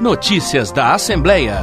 Notícias da Assembleia.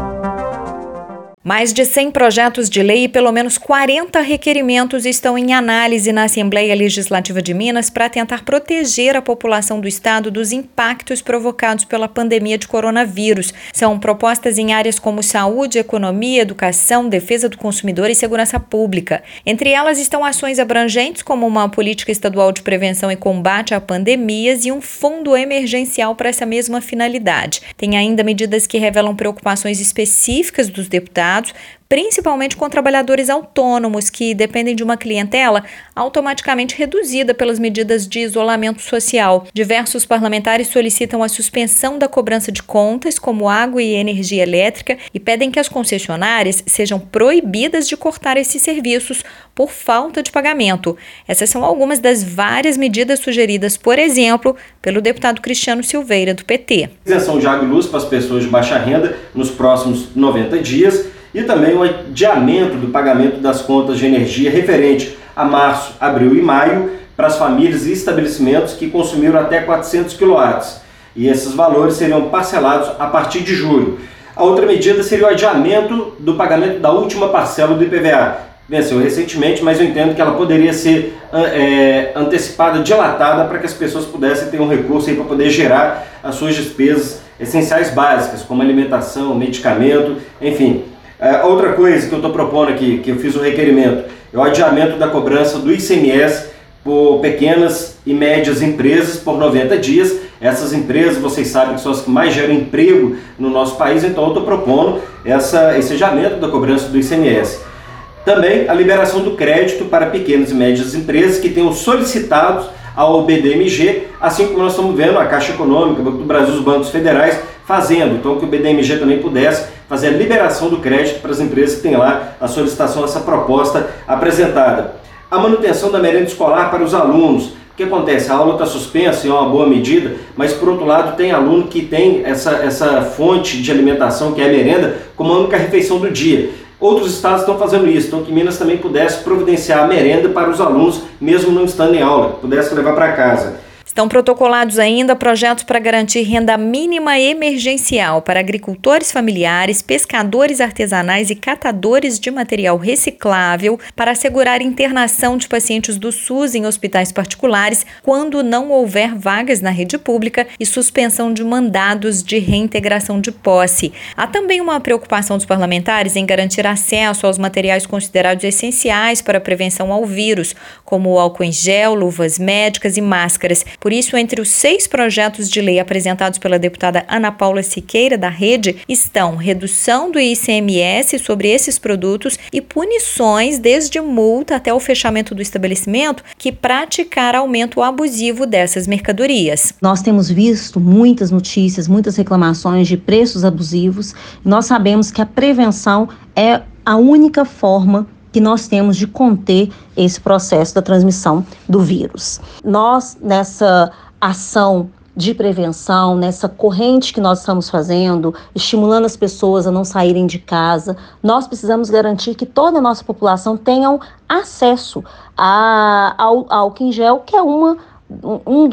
Mais de 100 projetos de lei e pelo menos 40 requerimentos estão em análise na Assembleia Legislativa de Minas para tentar proteger a população do estado dos impactos provocados pela pandemia de coronavírus. São propostas em áreas como saúde, economia, educação, defesa do consumidor e segurança pública. Entre elas estão ações abrangentes como uma política estadual de prevenção e combate a pandemias e um fundo emergencial para essa mesma finalidade. Tem ainda medidas que revelam preocupações específicas dos deputados, principalmente com trabalhadores autônomos que dependem de uma clientela automaticamente reduzida pelas medidas de isolamento social. Diversos parlamentares solicitam a suspensão da cobrança de contas, como água e energia elétrica, e pedem que as concessionárias sejam proibidas de cortar esses serviços por falta de pagamento. Essas são algumas das várias medidas sugeridas, por exemplo, pelo deputado Cristiano Silveira, do PT. Isenção de água e luz para as pessoas de baixa renda nos próximos 90 dias, e também o adiamento do pagamento das contas de energia referente a março, abril e maio para as famílias e estabelecimentos que consumiram até 400 kW. E esses valores seriam parcelados a partir de julho. A outra medida seria o adiamento do pagamento da última parcela do IPVA. Venceu recentemente, mas eu entendo que ela poderia ser antecipada, dilatada, para que as pessoas pudessem ter um recurso aí para poder gerar as suas despesas essenciais básicas, como alimentação, medicamento, enfim. Outra coisa que eu estou propondo aqui, que eu fiz o requerimento, é o adiamento da cobrança do ICMS por pequenas e médias empresas por 90 dias. Essas empresas, vocês sabem que são as que mais geram emprego no nosso país, então eu estou propondo esse adiamento da cobrança do ICMS. Também a liberação do crédito para pequenas e médias empresas que tenham solicitado ao BDMG, assim como nós estamos vendo a Caixa Econômica, Banco do Brasil, os bancos federais fazendo, então que o BDMG também pudesse fazer a liberação do crédito para as empresas que têm lá a solicitação dessa proposta apresentada. A manutenção da merenda escolar para os alunos. O que acontece? A aula está suspensa, é uma boa medida, mas por outro lado tem aluno que tem essa fonte de alimentação que é a merenda como a única refeição do dia. Outros estados estão fazendo isso, então que Minas também pudesse providenciar a merenda para os alunos, mesmo não estando em aula, pudesse levar para casa. Estão protocolados ainda projetos para garantir renda mínima emergencial para agricultores familiares, pescadores artesanais e catadores de material reciclável, para assegurar internação de pacientes do SUS em hospitais particulares quando não houver vagas na rede pública e suspensão de mandados de reintegração de posse. Há também uma preocupação dos parlamentares em garantir acesso aos materiais considerados essenciais para a prevenção ao vírus, como o álcool em gel, luvas médicas e máscaras. Por isso, entre os 6 projetos de lei apresentados pela deputada Ana Paula Siqueira, da Rede, estão redução do ICMS sobre esses produtos e punições desde multa até o fechamento do estabelecimento que praticar aumento abusivo dessas mercadorias. Nós temos visto muitas notícias, muitas reclamações de preços abusivos. Nós sabemos que a prevenção é a única forma que nós temos de conter esse processo da transmissão do vírus. Nós, nessa ação de prevenção, nessa corrente que nós estamos fazendo, estimulando as pessoas a não saírem de casa, nós precisamos garantir que toda a nossa população tenha acesso ao álcool em gel, que é um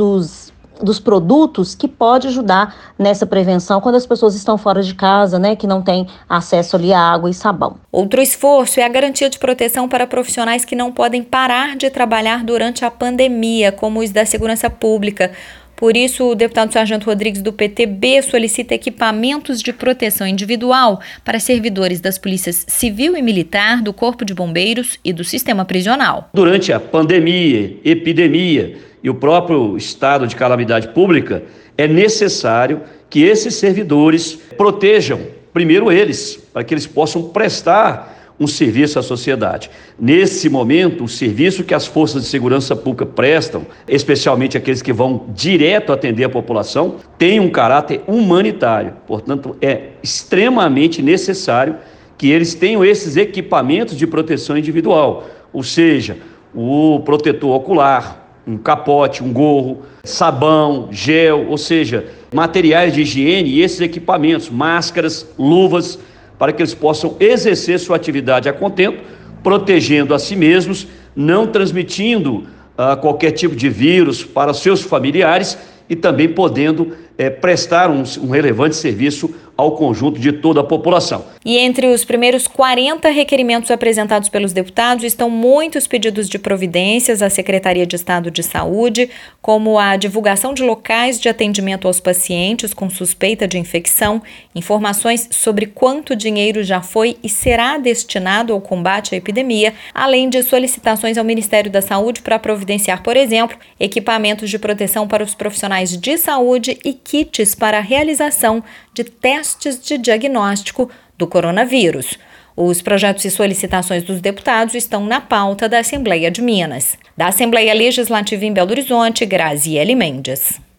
dos produtos que pode ajudar nessa prevenção quando as pessoas estão fora de casa, que não têm acesso ali a água e sabão. Outro esforço é a garantia de proteção para profissionais que não podem parar de trabalhar durante a pandemia, como os da segurança pública. Por isso, o deputado Sargento Rodrigues, do PTB, solicita equipamentos de proteção individual para servidores das polícias civil e militar, do Corpo de Bombeiros e do sistema prisional. Durante a pandemia, epidemia e o próprio estado de calamidade pública, é necessário que esses servidores protejam, primeiro eles, para que eles possam prestar um serviço à sociedade. Nesse momento, o serviço que as forças de segurança pública prestam, especialmente aqueles que vão direto atender a população, tem um caráter humanitário. Portanto, é extremamente necessário que eles tenham esses equipamentos de proteção individual, ou seja, o protetor ocular, um capote, um gorro, sabão, gel, ou seja, materiais de higiene e esses equipamentos, máscaras, luvas, para que eles possam exercer sua atividade a contento, protegendo a si mesmos, não transmitindo qualquer tipo de vírus para seus familiares e também podendo prestar um relevante serviço ao conjunto de toda a população. E entre os primeiros 40 requerimentos apresentados pelos deputados estão muitos pedidos de providências à Secretaria de Estado de Saúde, como a divulgação de locais de atendimento aos pacientes com suspeita de infecção, informações sobre quanto dinheiro já foi e será destinado ao combate à epidemia, além de solicitações ao Ministério da Saúde para providenciar, por exemplo, equipamentos de proteção para os profissionais de saúde e kits para a realização de testes de diagnóstico do coronavírus. Os projetos e solicitações dos deputados estão na pauta da Assembleia de Minas. Da Assembleia Legislativa em Belo Horizonte, Graziele Mendes.